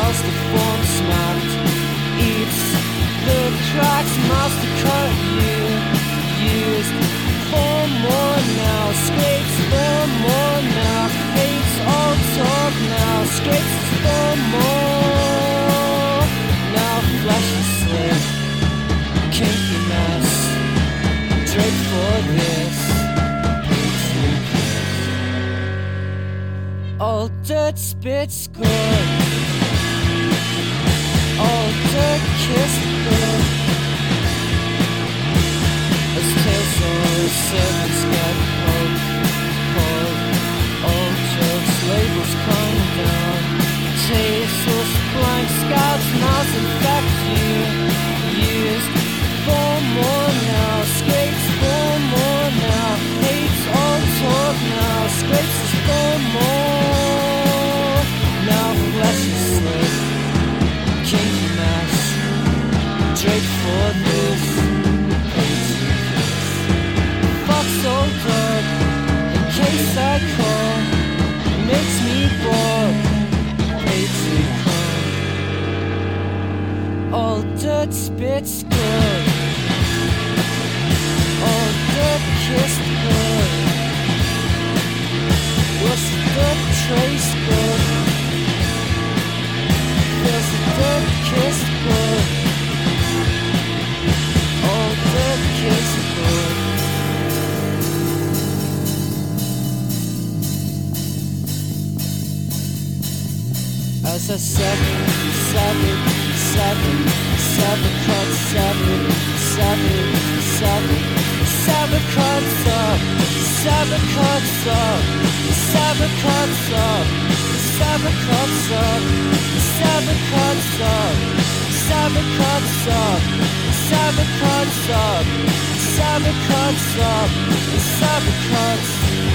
nails, the form snapped. Eats the cracks, mastercard you used. 4 more now, scrapes 4 more now. Hates all talk now, scrapes 4 more. Now flesh is slit, kinky mess. Draped for this, all dirt, spit, score. All dirt, kissed good. As tales or servants get pulled. Old jokes, labels come down. Tasteless, blank scouts, mouths infect you. Used 4 more now, scrapes 4 more now. Hates all talk now, scrapes is 4 more. Now flesh is slit, kinky mess. Draped for this, fuck's so dark, in case I call. Makes me bored, paid to come. All dirt, spit, good. All dirt, kissed good. Was the dirt trace good? Was the dirt kissed good? All dirt, kissed good. As I severed, cuts up.